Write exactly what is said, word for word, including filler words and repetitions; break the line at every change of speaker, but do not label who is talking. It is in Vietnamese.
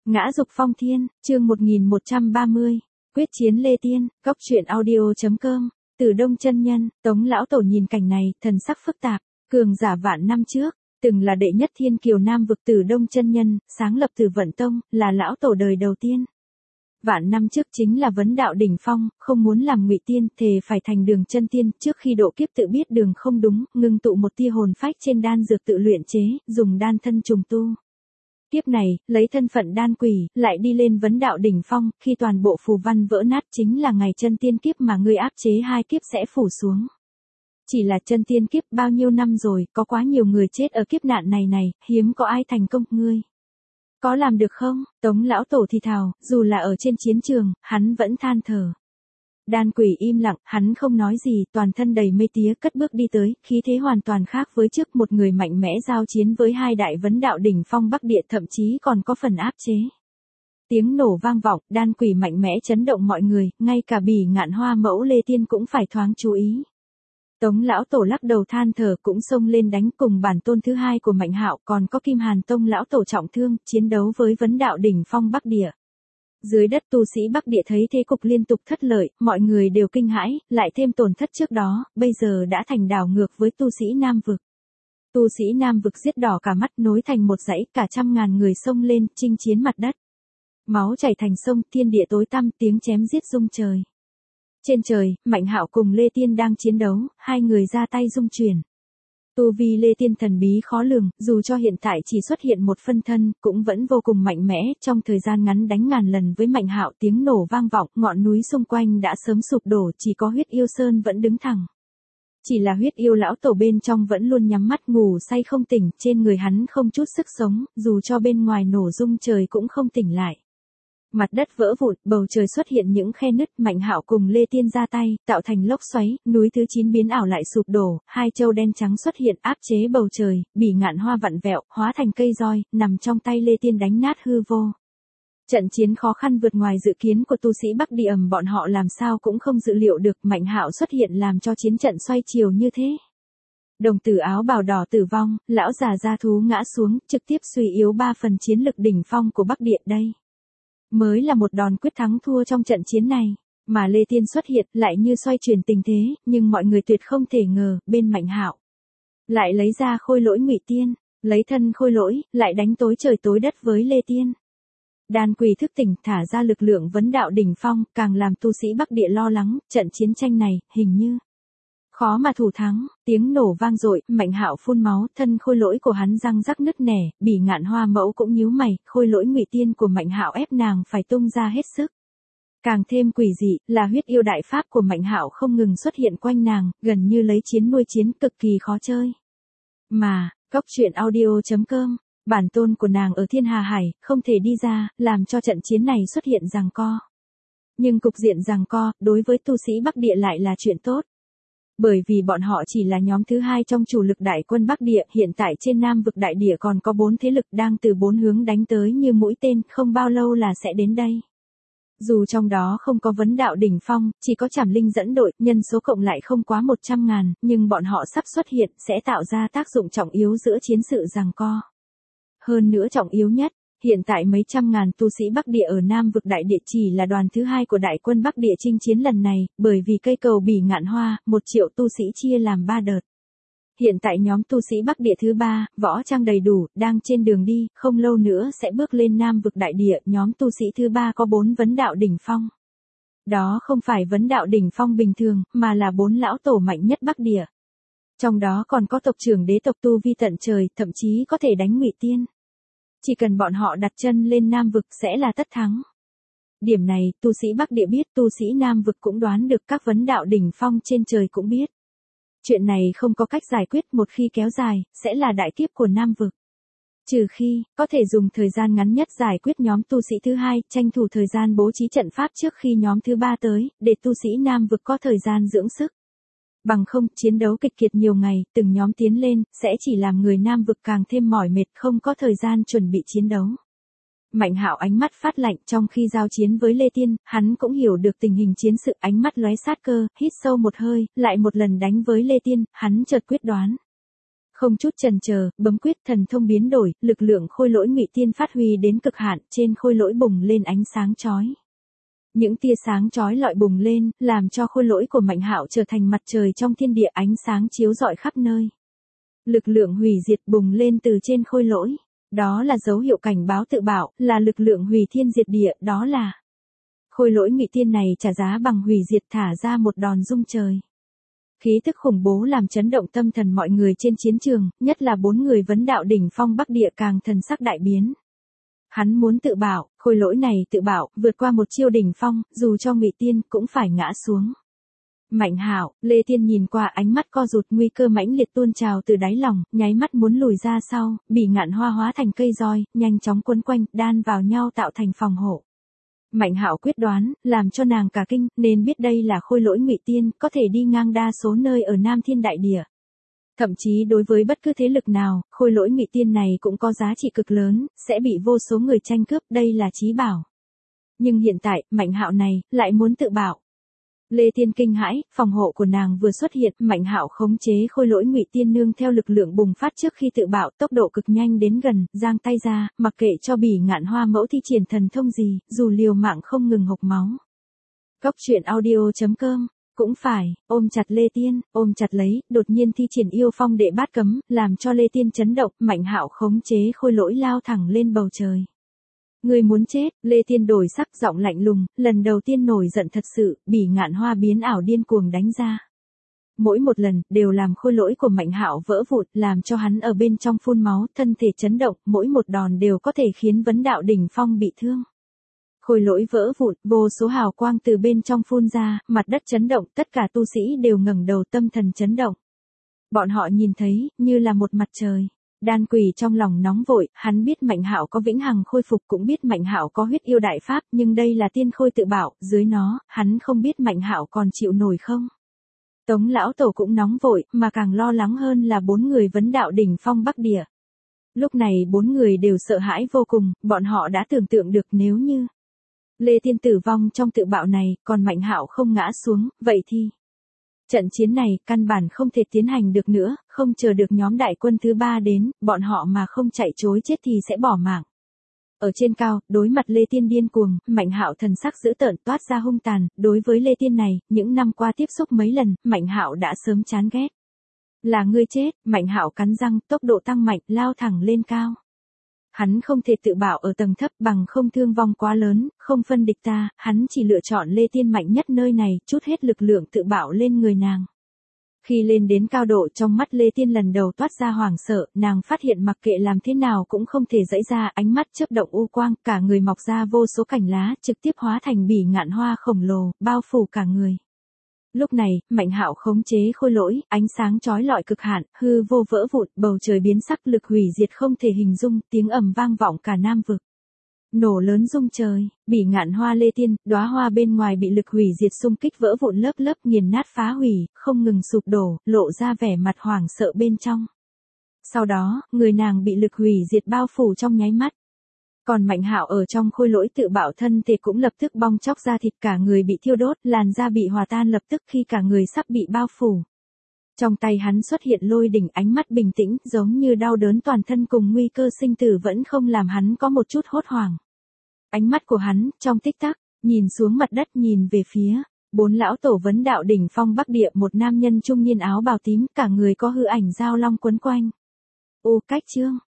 Ngã dục phong thiên, chương một nghìn một trăm ba mươi. Quyết chiến Lê Tiên, góc truyện audio.com. Từ Đông chân nhân, Tống lão tổ nhìn cảnh này, thần sắc phức tạp. Cường giả vạn năm trước, từng là đệ nhất thiên kiều nam vực Từ Đông chân nhân, sáng lập Tử Vận Tông, là lão tổ đời đầu tiên. Vạn năm trước chính là vấn đạo đỉnh phong, không muốn làm ngụy tiên, thề phải thành đường chân tiên, trước khi độ kiếp tự biết đường không đúng, ngưng tụ một tia hồn phách trên đan dược tự luyện chế, dùng đan thân trùng tu. Kiếp này, lấy thân phận đan quỷ, lại đi lên vấn đạo đỉnh phong, khi toàn bộ phù văn vỡ nát chính là ngày chân tiên kiếp mà ngươi áp chế hai kiếp sẽ phủ xuống. Chỉ là chân tiên kiếp bao nhiêu năm rồi, có quá nhiều người chết ở kiếp nạn này này, hiếm có ai thành công, ngươi có làm được không? Tống lão tổ thì thào, dù là ở trên chiến trường, hắn vẫn than thở. Đan quỷ im lặng, hắn không nói gì, toàn thân đầy mây tía cất bước đi tới, khí thế hoàn toàn khác với trước, một người mạnh mẽ giao chiến với hai đại vấn đạo đỉnh phong Bắc Địa, thậm chí còn có phần áp chế. Tiếng nổ vang vọng, đan quỷ mạnh mẽ chấn động mọi người, ngay cả Bỉ Ngạn Hoa mẫu Lê Tiên cũng phải thoáng chú ý. Tống lão tổ lắc đầu than thở, cũng xông lên đánh cùng bản tôn thứ hai của Mạnh Hạo, còn có Kim Hàn Tông lão tổ trọng thương, chiến đấu với vấn đạo đỉnh phong Bắc Địa. Dưới đất tu sĩ Bắc Địa thấy thế cục liên tục thất lợi, mọi người đều kinh hãi, lại thêm tổn thất trước đó, bây giờ đã thành đảo ngược với tu sĩ Nam vực. Tu sĩ Nam vực giết đỏ cả mắt, nối thành một dãy, cả trăm ngàn người xông lên, chinh chiến mặt đất. Máu chảy thành sông, thiên địa tối tăm, tiếng chém giết rung trời. Trên trời, Mạnh Hạo cùng Lê Tiên đang chiến đấu, hai người ra tay dung chuyển. Tu vi Lê Tiên thần bí khó lường, dù cho hiện tại chỉ xuất hiện một phân thân, cũng vẫn vô cùng mạnh mẽ, trong thời gian ngắn đánh ngàn lần với Mạnh Hạo, tiếng nổ vang vọng, ngọn núi xung quanh đã sớm sụp đổ, chỉ có Huyết Yêu Sơn vẫn đứng thẳng. Chỉ là Huyết Yêu lão tổ bên trong vẫn luôn nhắm mắt ngủ say không tỉnh, trên người hắn không chút sức sống, dù cho bên ngoài nổ rung trời cũng không tỉnh lại. Mặt đất vỡ vụn, bầu trời xuất hiện những khe nứt, Mạnh Hạo cùng Lê Tiên ra tay, tạo thành lốc xoáy, núi thứ chín biến ảo lại sụp đổ, hai châu đen trắng xuất hiện áp chế bầu trời, Bỉ Ngạn Hoa vặn vẹo, hóa thành cây roi, nằm trong tay Lê Tiên đánh nát hư vô. Trận chiến khó khăn vượt ngoài dự kiến của tu sĩ Bắc Địa, ầm bọn họ làm sao cũng không dự liệu được Mạnh Hạo xuất hiện làm cho chiến trận xoay chiều như thế. Đồng tử áo bào đỏ tử vong, lão già da thú ngã xuống, trực tiếp suy yếu ba phần chiến lực đỉnh phong của Bắc Địa đây. Mới là một đòn quyết thắng thua trong trận chiến này, mà Lê Tiên xuất hiện lại như xoay chuyển tình thế, nhưng mọi người tuyệt không thể ngờ, bên Mạnh Hạo lại lấy ra khôi lỗi ngụy tiên, lấy thân khôi lỗi, lại đánh tối trời tối đất với Lê Tiên. Đan quỷ thức tỉnh, thả ra lực lượng vấn đạo đỉnh phong, càng làm tu sĩ Bắc Địa lo lắng, trận chiến tranh này, hình như khó mà thủ thắng. Tiếng nổ vang dội, Mạnh Hạo phun máu, thân khôi lỗi của hắn răng rắc nứt nẻ, Bỉ Ngạn Hoa mẫu cũng nhíu mày, khôi lỗi ngụy tiên của Mạnh Hạo ép nàng phải tung ra hết sức. Càng thêm quỷ dị, là huyết yêu đại pháp của Mạnh Hạo không ngừng xuất hiện quanh nàng, gần như lấy chiến nuôi chiến, cực kỳ khó chơi. Mà, góc truyện audio.com, bản tôn của nàng ở Thiên Hà Hải, không thể đi ra, làm cho trận chiến này xuất hiện giằng co. Nhưng cục diện giằng co, đối với tu sĩ Bắc Địa lại là chuyện tốt. Bởi vì bọn họ chỉ là nhóm thứ hai trong chủ lực đại quân Bắc Địa, hiện tại trên Nam vực đại địa còn có bốn thế lực đang từ bốn hướng đánh tới như mũi tên, không bao lâu là sẽ đến đây. Dù trong đó không có vấn đạo đỉnh phong, chỉ có Trảm Linh dẫn đội, nhân số cộng lại không quá một trăm ngàn, nhưng bọn họ sắp xuất hiện, sẽ tạo ra tác dụng trọng yếu giữa chiến sự giằng co. Hơn nữa trọng yếu nhất, hiện tại mấy trăm ngàn tu sĩ Bắc Địa ở Nam vực đại địa chỉ là đoàn thứ hai của đại quân Bắc Địa chinh chiến lần này, bởi vì cây cầu Bỉ Ngạn Hoa, một triệu tu sĩ chia làm ba đợt. Hiện tại nhóm tu sĩ Bắc Địa thứ ba, võ trang đầy đủ, đang trên đường đi, không lâu nữa sẽ bước lên Nam vực đại địa, nhóm tu sĩ thứ ba có bốn vấn đạo đỉnh phong. Đó không phải vấn đạo đỉnh phong bình thường, mà là bốn lão tổ mạnh nhất Bắc Địa. Trong đó còn có tộc trưởng đế tộc tu vi tận trời, thậm chí có thể đánh ngụy tiên. Chỉ cần bọn họ đặt chân lên Nam vực sẽ là tất thắng. Điểm này, tu sĩ Bắc Địa biết, tu sĩ Nam vực cũng đoán được, các vấn đạo đỉnh phong trên trời cũng biết. Chuyện này không có cách giải quyết, một khi kéo dài, sẽ là đại kiếp của Nam vực. Trừ khi, có thể dùng thời gian ngắn nhất giải quyết nhóm tu sĩ thứ hai, tranh thủ thời gian bố trí trận pháp trước khi nhóm thứ ba tới, để tu sĩ Nam vực có thời gian dưỡng sức. Bằng không, chiến đấu kịch kiệt nhiều ngày, từng nhóm tiến lên, sẽ chỉ làm người Nam vực càng thêm mỏi mệt, không có thời gian chuẩn bị chiến đấu. Mạnh Hạo ánh mắt phát lạnh, trong khi giao chiến với Lê Tiên, hắn cũng hiểu được tình hình chiến sự, ánh mắt lóe sát cơ, hít sâu một hơi, lại một lần đánh với Lê Tiên, hắn chợt quyết đoán. Không chút chần chờ, bấm quyết thần thông biến đổi, lực lượng khôi lỗi Ngụy Tiên phát huy đến cực hạn, trên khôi lỗi bùng lên ánh sáng chói. Những tia sáng chói lọi bùng lên, làm cho khôi lỗi của Mạnh Hạo trở thành mặt trời trong thiên địa, ánh sáng chiếu rọi khắp nơi. Lực lượng hủy diệt bùng lên từ trên khôi lỗi. Đó là dấu hiệu cảnh báo tự bạo, là lực lượng hủy thiên diệt địa, đó là khôi lỗi Ngụy Tiên này trả giá bằng hủy diệt, thả ra một đòn rung trời. Khí tức khủng bố làm chấn động tâm thần mọi người trên chiến trường, nhất là bốn người vấn đạo đỉnh phong Bắc Địa càng thần sắc đại biến. Hắn muốn tự bạo, khôi lỗi này tự bạo, vượt qua một chiêu đỉnh phong, dù cho Ngụy Tiên cũng phải ngã xuống. Mạnh Hạo, Lê Tiên nhìn qua, ánh mắt co rụt, nguy cơ mãnh liệt tuôn trào từ đáy lòng, nháy mắt muốn lùi ra sau, Bỉ Ngạn Hoa hóa thành cây roi, nhanh chóng quấn quanh, đan vào nhau tạo thành phòng hộ. Mạnh Hạo quyết đoán, làm cho nàng cả kinh, nên biết đây là khôi lỗi Ngụy Tiên, có thể đi ngang đa số nơi ở Nam Thiên Đại Địa. Thậm chí đối với bất cứ thế lực nào, khôi lỗi Ngụy Tiên này cũng có giá trị cực lớn, sẽ bị vô số người tranh cướp, đây là chí bảo. Nhưng hiện tại, Mạnh Hạo này, lại muốn tự bạo. Lê Tiên kinh hãi, phòng hộ của nàng vừa xuất hiện, Mạnh Hạo khống chế khôi lỗi Ngụy Tiên nương theo lực lượng bùng phát trước khi tự bạo, tốc độ cực nhanh đến gần, giang tay ra, mặc kệ cho Bỉ Ngạn Hoa mẫu thi triển thần thông gì, dù liều mạng không ngừng hộc máu. Cốc truyện audio chấm com. Cũng phải, ôm chặt Lê Tiên, ôm chặt lấy, đột nhiên thi triển yêu phong đệ bát cấm, làm cho Lê Tiên chấn động, Mạnh Hạo khống chế khôi lỗi lao thẳng lên bầu trời. Người muốn chết, Lê Tiên đổi sắc, giọng lạnh lùng, lần đầu tiên nổi giận thật sự, Bỉ Ngạn Hoa biến ảo điên cuồng đánh ra. Mỗi một lần, đều làm khôi lỗi của Mạnh Hạo vỡ vụn, làm cho hắn ở bên trong phun máu, thân thể chấn động, mỗi một đòn đều có thể khiến vấn đạo đỉnh phong bị thương. Khôi lỗi vỡ vụn, vô số hào quang từ bên trong phun ra, mặt đất chấn động, tất cả tu sĩ đều ngẩng đầu, tâm thần chấn động. Bọn họ nhìn thấy, như là một mặt trời. Đan Quỳ trong lòng nóng vội, hắn biết Mạnh Hạo có vĩnh hằng khôi phục, cũng biết Mạnh Hạo có huyết yêu đại pháp, nhưng đây là tiên khôi tự bạo, dưới nó, hắn không biết Mạnh Hạo còn chịu nổi không. Tống lão tổ cũng nóng vội, mà càng lo lắng hơn là bốn người vấn đạo đỉnh phong Bắc Địa. Lúc này bốn người đều sợ hãi vô cùng, bọn họ đã tưởng tượng được nếu như Lê Tiên tử vong trong tự bạo này, còn Mạnh Hạo không ngã xuống, vậy thì trận chiến này, căn bản không thể tiến hành được nữa, không chờ được nhóm đại quân thứ ba đến, bọn họ mà không chạy trối chết thì sẽ bỏ mạng. Ở trên cao, đối mặt Lê Tiên điên cuồng, Mạnh Hạo thần sắc dữ tợn toát ra hung tàn, đối với Lê Tiên này, những năm qua tiếp xúc mấy lần, Mạnh Hạo đã sớm chán ghét. Là ngươi chết, Mạnh Hạo cắn răng, tốc độ tăng mạnh, lao thẳng lên cao. Hắn không thể tự bạo ở tầng thấp bằng không thương vong quá lớn, không phân địch ta, hắn chỉ lựa chọn Lê Tiên mạnh nhất nơi này, chút hết lực lượng tự bạo lên người nàng. Khi lên đến cao độ, trong mắt Lê Tiên lần đầu toát ra hoảng sợ, nàng phát hiện mặc kệ làm thế nào cũng không thể giãy ra, ánh mắt chớp động u quang, cả người mọc ra vô số cành lá, trực tiếp hóa thành Bỉ Ngạn Hoa khổng lồ, bao phủ cả người. Lúc này, Mạnh Hạo khống chế khôi lỗi, ánh sáng chói lọi cực hạn, hư vô vỡ vụn, bầu trời biến sắc, lực hủy diệt không thể hình dung, tiếng ầm vang vọng cả Nam vực. Nổ lớn rung trời, Bỉ Ngạn Hoa Lê Tiên, đóa hoa bên ngoài bị lực hủy diệt xung kích vỡ vụn lớp lớp, nghiền nát phá hủy, không ngừng sụp đổ, lộ ra vẻ mặt hoảng sợ bên trong. Sau đó, người nàng bị lực hủy diệt bao phủ trong nháy mắt. Còn Mạnh Hạo ở trong khôi lỗi tự bạo, thân thể cũng lập tức bong chóc ra thịt, cả người bị thiêu đốt, làn da bị hòa tan lập tức khi cả người sắp bị bao phủ. Trong tay hắn xuất hiện lôi đỉnh, ánh mắt bình tĩnh, giống như đau đớn toàn thân cùng nguy cơ sinh tử vẫn không làm hắn có một chút hốt hoảng. Ánh mắt của hắn, trong tích tắc, nhìn xuống mặt đất, nhìn về phía bốn lão tổ vấn đạo đỉnh phong Bắc Địa, một nam nhân trung niên áo bào tím, cả người có hư ảnh giao long quấn quanh. Ô Cách Chương,